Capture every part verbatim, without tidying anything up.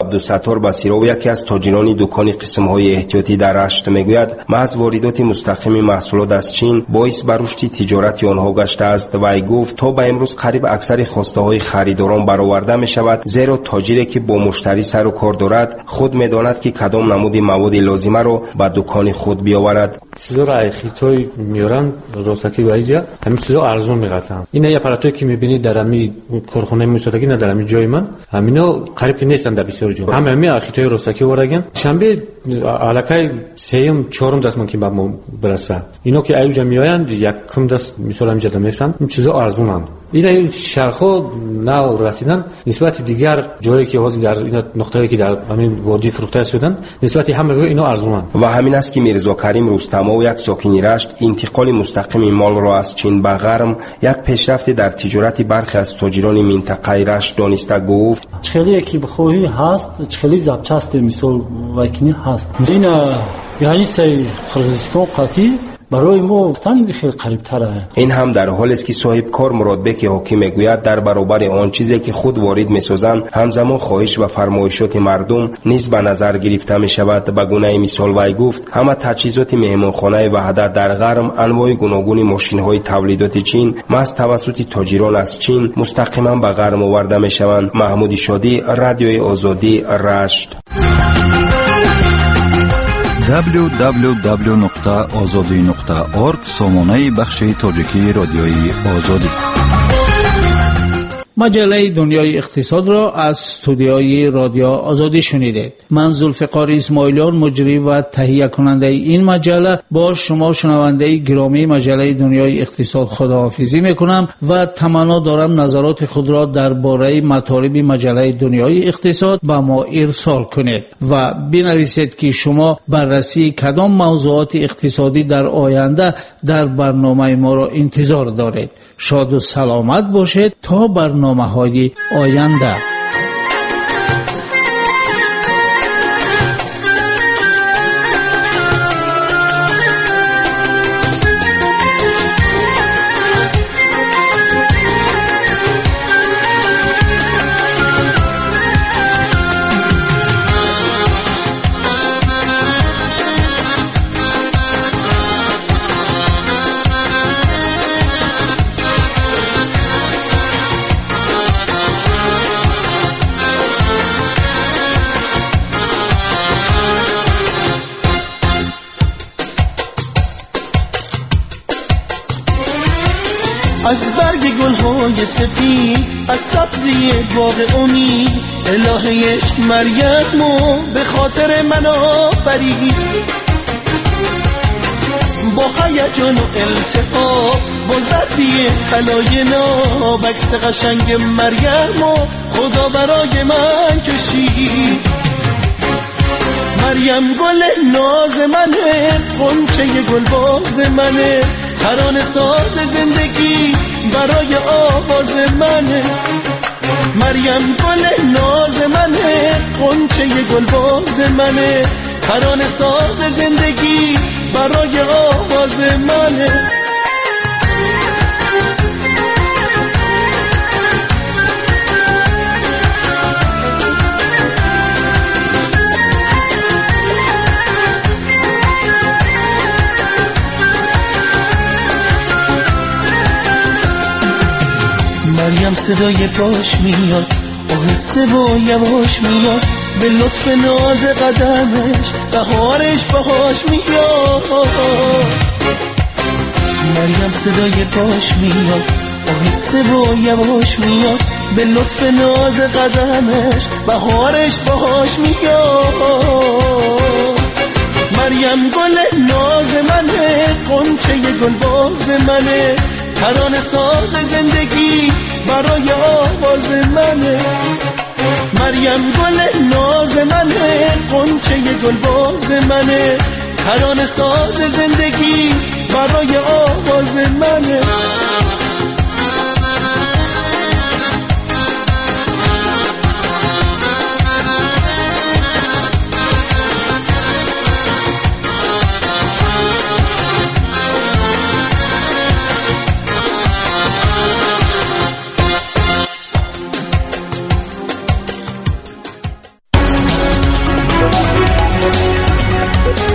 عبدالستار بصیرو یکی از تاجران دکان قسم‌های احتیاطی در رشت میگوید محض واردات مستقیم محصولات از چین باعث بر رشد تجارت آنها گشته است و ای گفت تا به امروز قریب اکثر خواسته‌های خریداران برآورده می‌شود، زیرا تاجری که با مشتری سر و کار دارد خود می‌داند که کدام نمود مواد لازمه را به دکان خود بیاورد. چیزا را خیتای میارن روسکی و اینجا همین چیزا ارزون میگفتن. این اپاراتایی که می‌بینید در همین کارخانه موسادگی نه در همین جای من همینا قریب که نیستن در بسیار جا. همه همین خیتای روسکی ورگن. شنبه علاقه سیم چهارم دست من که با ما برسه. اینا که ایوجا میآیند یک کم دست مثلا اینجا میفتن. این چیزا ارزونند. این شرخو نو رسیدن نسبت دیگر جایی که حاضر در این نقطه‌ای که در همین وادی فروخته شدن نسبت همه اینا ارزونند. و همین است که میرزا کریم رستمو یک ساکن رشت انتقال مستقیم مال را از چین به غرب یک پیشرفت در تجارت برخی از تاجران منطقه رشت دانسته گفت. چخلی که بخواهی هست چخلی زبچست مثال وکنی هست. این یعنی سی قرغیزستان قاطی برای ما تن خیلی قریب تره. این هم در حالی است که صاحب کار مرادبک حاکم میگوید در برابر آن چیزی که خود وارد میسازند همزمان خواهش و فرمایشات مردم نیز به نظر گرفته می شود. به گونه مثال وی گفت همه تجهیزات مهمانخانه وحدت در غرب انواع گوناگون ماشین های تولیدات چین محض توسط تاجران از چین مستقیما به غرب آورده می شوند. محمود شادی، رادیوی آزادی، رشت. دبلیو دبلیو دبلیو نقطه آزادی نقطه اورگ سامانه بخش تاجیکی رادیوی آزادی. مجله دنیای اقتصاد را از استودیوی رادیو آزادی شنیدید. من ذوالفقار اسماعیلیان مجری و تهیه کننده این مجله با شما شنونده گرامی مجله دنیای اقتصاد خداحافظی میکنم و تمنا دارم نظرات خود را درباره مطالب مجله دنیای اقتصاد به ما ارسال کنید و بنویسید که شما بررسی کدام موضوعات اقتصادی در آینده در برنامه ما را انتظار دارید. شاد و سلامت باشید تا برنامه های آینده. از برگ گل‌های سفید از سبزی باغ امید الهه عشق مریمو به خاطر من آفرید. با هیجان و التفات با ضربی طلای ناب عکس قشنگ مریمو خدا برای من کشید. مریم گل ناز منه، غنچه گل باز منه، ترانه ساز زندگی برای آواز منه. مریم گل ناز منه، غنچه گل باز منه، ترانه ساز زندگی برای آواز منه. مریم صدای پاش میاد آهسته و یواش میاد، به لطف ناز قدمش بهارش باهاش میاد. مریم صدای پاش میاد آهسته و یواش میاد، به لطف ناز قدمش بهارش باهاش میاد. مریم گل ناز منه، غنچه گل باز منه، ترانه ساز زندگی برای آواز منه. مریم گل ناز منه، غنچه گل باز منه، ترانه ساز زندگی برای آواز منه.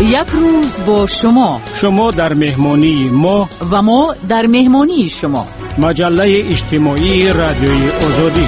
یک روز با شما، شما در مهمانی ما و ما در مهمانی شما. مجله اجتماعی رادیوی آزادی.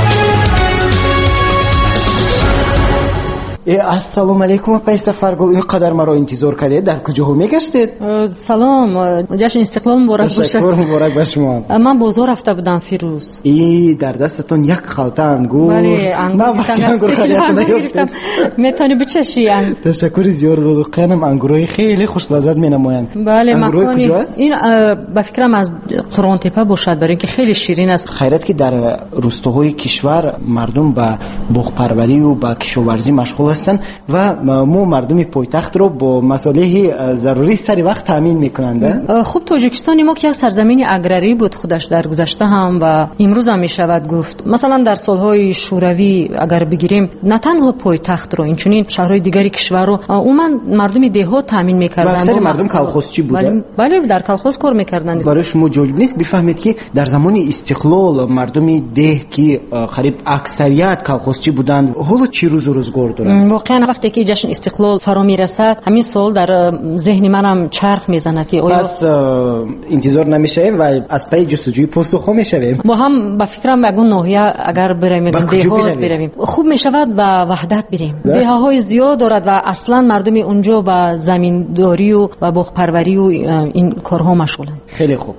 السلام علیکم آقای سفرگل، اینقدر مرا انتظار کردید، در کجاها میگشتید؟ سلام، جشن استقلال مبارک باشه. تشکر، مبارک باشه شما. من بازار رفته بودم فیروز. ای در دستتون یک خلطه انگور. بله، انگور گرفتم. میتونی بچشی؟ تشکر زیاد لطفاً. انگورای خیلی خوش لذت مینمایند. بله، مکانی این به فکرم از قرآن تپه باشد، برای اینکه خیلی شیرین است. خیرت که در روستاهای کشور مردم به بوق پروری و به کشاورزی مشغول هستند و ما مردم پایتخت رو با مصالح ضروری سری وقت تامین میکنند. خب تاجیکستان ما که یک سرزمین اگراری بود خودش در گذشته هم و امروز هم میشود گفت. مثلا در سالهای شوروی اگر بگیریم، نه تنها پایتخت رو، اینچنین شهرهای دیگری کشور رو عموما مردم دهات تامین میکردند. اکثر مردم کالخوزچی بودند. بله، در کالخوز کار میکردند. برای شما جالب نیست بفهمید که در زمان استقلال مردم ده که قریب اکثریت کالخوزچی بودند، حالا چی روز و روزگار دارند؟ واقعا وقتی که جشن استقلال فرا میرسد، همین سوال در ذهن منم چرخ میزند که آیا پس انتظار نمیشه و از پی جستجوی پاسخ میشویم. ما هم به فکرم اگه ناحیه اگر بریم دهات برویم خوب میشود و وحدت بریم. دهه‌های زیاد دارد و اصلا مردم اونجا با زمینداری و بوق پروری و این کارها مشغولن. خیلی خوب.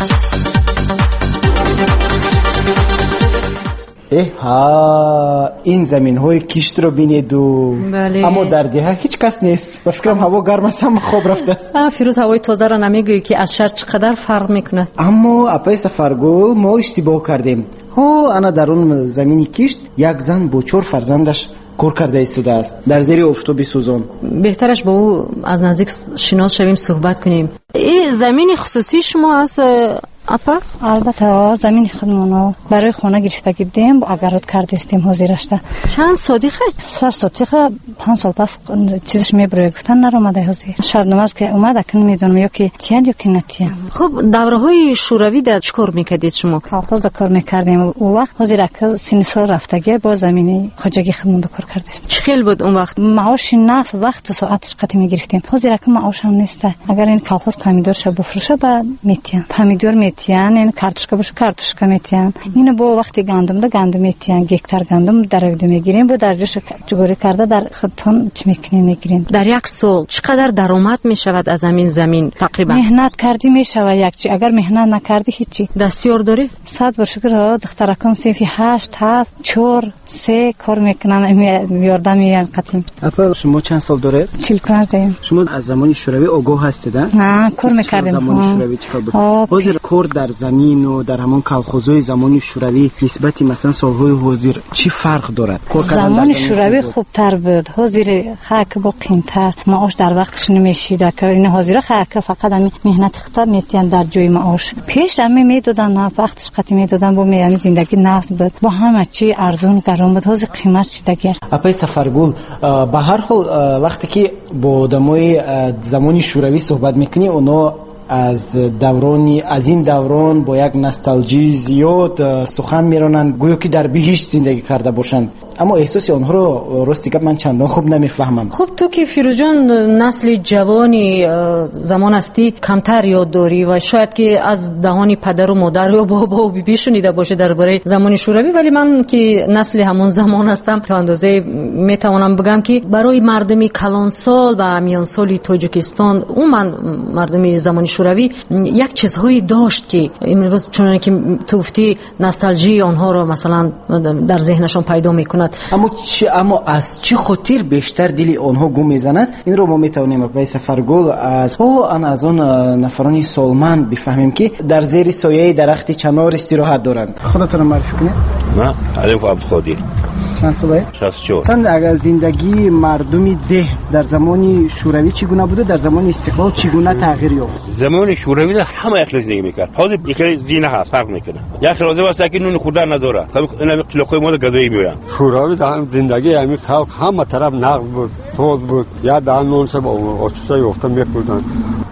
ها این زمین های کشت رو بینید و بله. اما در ده هیچ کس نیست. با فکرم هوا گرم است، هم خوب رفته است. فیروز هوای تازه را نمیگویی که از شهر چقدر فرق میکنه. اما اپای سفرگل ما اشتباه کردیم. ها انا در اون زمینی کشت یک زن با چهار فرزندش کار کرده ایستاده است در زیر آفتاب سوزان. بهترش با او از نزدیک شناس شویم، صحبت کنیم. این زمین خصوصی شما است اپا؟ البته زمین خودمونو برای خونه گرفتگی بودیم، اگرات کرده استیم حاضرشته. چند صادقه؟ سر صادقه پنج سال پس چیزش میبره گفتن نرامده حاضر. شرط که اومد اکن میدونم یا که تیان یا که نتیان. خب دوره های شوروی در چکار میکردید شما؟ کالخوز کار میکردیم. اون وقت حاضر اکل سین سال رفتگی با زمینی خواجگی خودمون کار کرده است. چه خیلی بود اون وقت؟ معاش نه وقت و ساعتش قطعی میگرفتیم. حاضر اکل معاش هم نیست. اگر این کالخوز پامیدور شه بفروشه با میتیان. پامیدور میتیان، این کارتوشکا باشه کارتوشکا میتیان. اینو با وقتی گندم ده گندم میتیان، گکتر گندم در ویدو میگیریم، با درجهش جوری کرده در خودتون چی میکنین میگیرین. در یک سال چقدر درآمد میشود از همین زمین تقریبا؟ مهنت کردی میشود یک چی، اگر مهنت نکردی هیچی. دستیار داری؟ صد برشکر ها دخترکان سیفی هشت هفت چهار سه کار میکنن، میاردن میان قطعی. اپا شما چند سال داره؟ چیل کردیم. شما از زمان شوروی آگاه هستید؟ نه کار میکردیم. زمان شوروی چیکار بود؟ حاضر کار در زمین و در همون کالخوزهای زمان شوروی نسبت مثلا سالهای حاضر چی فرق دارد؟ زمان شوروی خوبتر بود. حاضر خاک با قیمتر، معاش در وقتش نمیشید که این حاضر خاک فقط همین مهنت خطا میتیان در جای معاش. پیش همه میدادن، نه وقتش قطعی میدادن، با میان زندگی نفس بود، با همه چی ارزون گرم بود. حاضر قیمت چی دگر. اپای سفرگل به هر حال وقتی که با آدمای زمان شوروی صحبت میکنی، اونا از دورانی از این دوران با یک نوستالژی زیاد سخن میرانند، گویا که در بهشت زندگی کرده باشند. اما احساس آنها رو راستی که من چندان خوب نمیفهمم. خب تو که فیروز جان نسل جوانی زمان هستی، کمتر یاد داری و شاید که از دهان پدر و مادر و بابا و بیبی شنیده باشه درباره زمان شوروی، ولی من که نسل همون زمان هستم تا اندازه میتوانم بگم که برای مردم کلانسال و میان سالی تاجیکستان، اون من مردم زمان شوروی یک چیزهایی داشت که امروز چون که تو گفتی نوستالژی آنها رو مثلا در ذهنشون پیدا میکند. اما چی اما از چی خاطر بیشتر دل آنها گم میزنند؟ این رو ما میتونیم به سفرگل از او ان از اون نفرانی سالمند بفهمیم که در زیر سایه درخت چنار استراحت دارند. خودتون معرفی کنید. من علیف عبدالقادر. چند ساله؟ شصت و چهار. سند اگر زندگی مردمی ده در زمان شوروی چگونه بوده، در زمان استقلال چگونه تغییر یافت؟ زمان شوروی همه اخلاق زندگی میکرد. حاضر یکی زینه هست فرق میکنه. یک خلاصه واسه که نون خوردن نداره. تا اینا قلقای ما گدایی میویان. شوروی هم زندگی همین خلق همه طرف نقد بود، ساز بود. یا دان نونش با آتش یافته میکردن.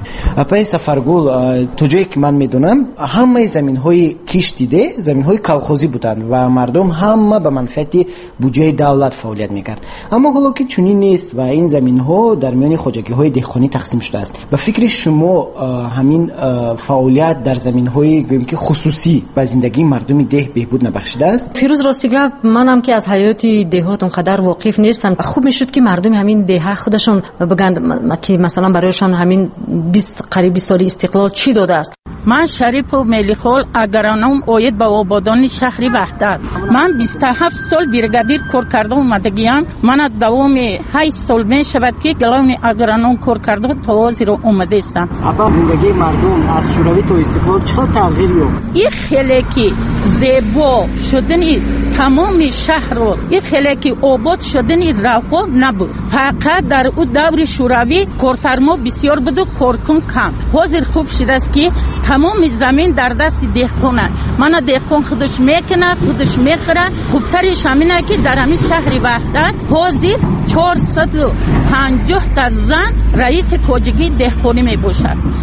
اپای سفرگل تو جایی که من میدونم همه زمین های کشتیده زمین های کلخوزی بودند و مردم همه به منفعت بودجه دولت فعالیت میکرد. اما حالا که چنین نیست و این زمین ها در میان خواجگی های دهقانی تقسیم شده است، به فکر شما همین فعالیت در زمین های گویم که خصوصی به زندگی مردم ده بهبود نبخشیده است؟ فیروز راستی گپ، منم که از حیات دهات اونقدر واقف نیستم. خوب میشد که مردم همین ده خودشون بگند که مثلا برایشان همین بیست قریب بیست سال استقلال چی داده است. من شریف و ملیخول اگرانم اوید با آبادان شهری وحدت. من بیست و هفت سال بیرگادیر کار کرده اومدگیم. من دوام هشت سال می شود که گلون اگرانم کار کرده توازی رو اومده استم. اپا زندگی مردم از شوروی تا استقلال چقدر تغییر یافت؟ این خیلی که زیبا شدنی تمام شهر رو، این خیلی که آباد شدنی راه نبود. فقط در اون دور شوروی کارفرما بسیار بود و کارکن کم. حاضر خوب شده است که تمام زمین در دست دهقانه. من دهقان خودش میکنه، خودش میخره. خوبترش همینه که در همین شهر وحدت حاضر چهارصد و پنجاه تا زن رئیس خواجگی دهقانی میباشد.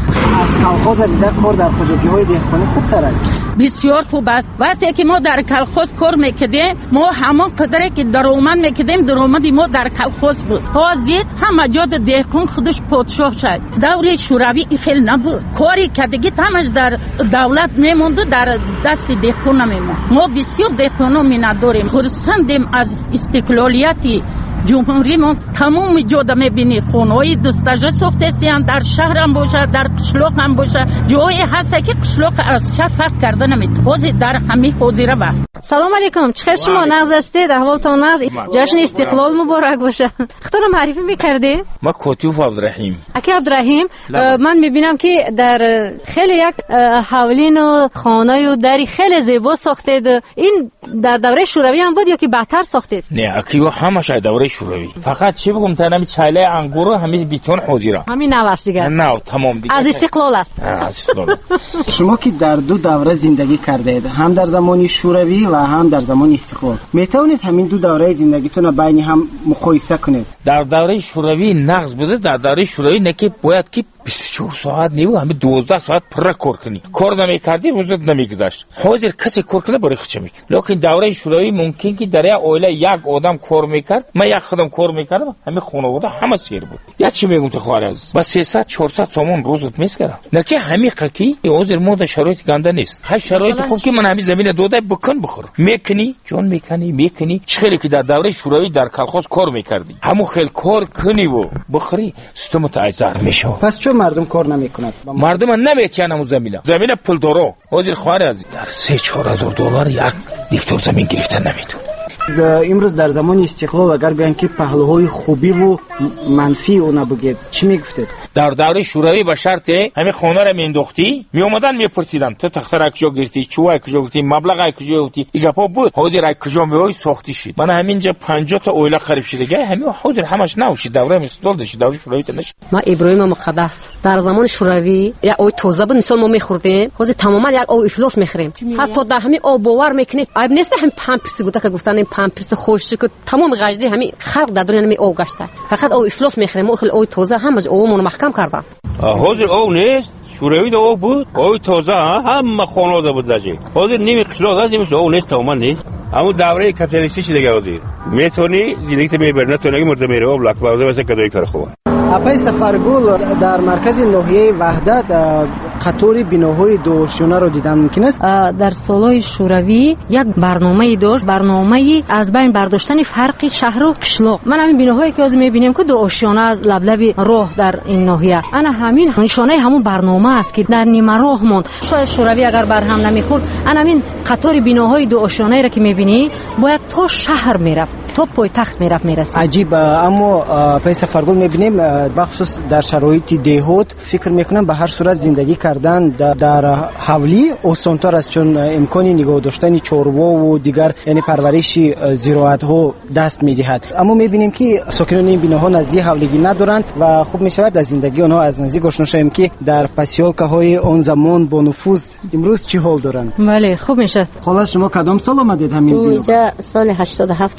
از کلخوز دیده کار در خواجگی های دهقانی خوبتر است؟ بسیار خوب است. وقتی که ما در کلخوز کار میکردیم ما همان قدره که درآمد میکردیم درآمد ما در کلخوز بود. حاضر همه جا دهقان خودش پادشاه شد. دور شوروی این خیلی نبود. کاری که دیگه همش در دولت میموند در دست دهقان نمیموند. ما بسیار دهقانا مینداریم. خرسندیم از استقلالیت جمهوری ما. تمام جاده میبینی خونه‌های دستاجه ساخته استند، در شهر هم باشه در قشلاق هم باشه. جایی هست که قشلاق از شهر فرق کرده نمیتونه. در همین حاضره با. سلام علیکم، چخیر شما؟ نغز هستید؟ احوالتان نغز؟ جشن استقلال مبارک باشه. خودتون معرفی میکردی؟ ما کوتوف عبدالرحیم. اکی عبدالرحیم، من میبینم که در خیلی یک حوالین و خانه و دری خیلی زیبا ساختید. این در دوره شوروی هم بود یا که بعدتر ساختید؟ نه، اکی همش دوره شوروی. فقط چی بگم تا نمی چاله انگور و همین بیتون حاضره. همین نو است دیگه. نه تمام دیگه. از استقلال است. از استقلال. شما که در دو دوره زندگی کردید، هم در زمان شوروی و هم در زمان استقلال، میتونید همین دو دوره زندگیتون بین هم مقایسه کنید؟ در دوره شوروی نقص بوده. در دوره شوروی نکی باید که بیست و چهار ساعت نیو همه دوازده ساعت پر کار کنی. کار نمیکردی روزت نمیگذشت. حاضر کسی کار کنه برای خودش میکنه. لکن دوره شوروی ممکن که در اوله یک آدم کار میکرد، من یک خودم کار میکردم، همه خانواده همه سیر بود. یا چی میگم تو خارج با سیصد چهارصد سومون روزت میسکرم. نکه همین قکی حاضر مود شرایط گنده نیست. هر شرایط خوب که من همین زمین داده بکن بخور. میکنی جون میکنی میکنی چخیلی که در دوره شوروی در کلخوز کار میکردی همو خیل کار کنی و بخوری ستمت ایزار میشه. پس چون مردم کار نمیکنند؟ مردم نمیتونن همو زمین زمین پول دارو حاضر خارج در سه چهار هزار دلار یک دیکتور زمین گرفتن نمیتونه. امروز در زمان استقلال اگر بیان که پهلوهای خوبی و منفی اونا بگید چی میگفتید؟ در دوره شوروی به شرط همین خونه را مینداختی می اومدن میپرسیدن تو تخته را کجا گرفتی، چوبه کجا گرفتی، مبلغ کجا گرفتی. این گپا بود. حاضر کجا میوی ساختی شد. من همینجا پنجاه تا اویلا خراب شده. همین حاضر همش نوشید دوره استقلال داشت دوره شوروی نشد. ما ابراهیم مقدس در زمان شوروی یا اوی توزه بود مثلا ما میخوردیم حاضر تماما یک او افلاس میخوریم. حتی در همین آب باور میکنید عیب نیست هم پمپسی بود که گفتن پمپرس خوش که تمام غجدی همین خلق در دنیا نمی او گشته. فقط او افلاس میخریم او خیلی او توزه همش اومون محکم کردن. حاضر او نیست شوروی دو او بود او توزه همه خانواده بود داشت. حاضر نمی خلاص از نمیشه او نیست تمام نیست. اما دوره کپیتالیستی دیگه حاضر میتونی زندگی میبرن نتونی مرد میره و بلاک باوده واسه کدوی کار خوبه. اپای سفرگل در مرکز ناحیه وحدت قطار بناهای دوشونه رو دیدن ممکن است؟ در سالهای شوروی یک برنامه داشت، برنامه از بین برداشتن فرق شهر و قشلاق. من همین بناهایی که از میبینیم که دوشونه از لب لب راه در این ناحیه، انا همین نشانه همون برنامه است که در نیمه راه موند. شاید شوروی اگر برهم نمیخورد انا همین قطار بناهای دوشونه را که میبینی باید تا شهر میرفت، تا پایتخت میرفت میرسید. عجیب. اما اپای سفرگل میبینیم بخصوص در شرایط دهات فکر میکنم به هر صورت زندگی کردن در حولی آسان‌تر است، چون امکانی نگاه داشتن چاروا و دیگر یعنی پرورش زراعت ها دست میدهد. اما میبینیم که ساکنان این بناها نزدیک حولگی ندارند و خوب میشود از زندگی آنها از نزدیک آشنا شویم که در پسیالکه های آن زمان با نفوذ امروز چی حال دارند. بله خوب میشه. خلاص شما کدام سال آمدید همین بنا؟ اینجا سال هشتاد و هفت آمدگی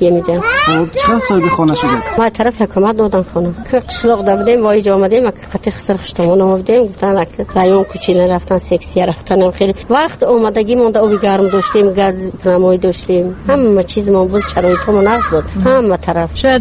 اینجا. خب چند صاحب خانه شدید؟ ما طرف حکومت دادن خانه که قشلاق دا بودیم وای جا آمدیم که قطع خسر خشتمون آمدیم گفتن که رایون کوچی نرفتن سکسی رفتن خیلی وقت اومدگی مون دا آب گرم داشتیم گاز نمای داشتیم همه چیز ما بود شرایطمون نقص بود همه طرف شاید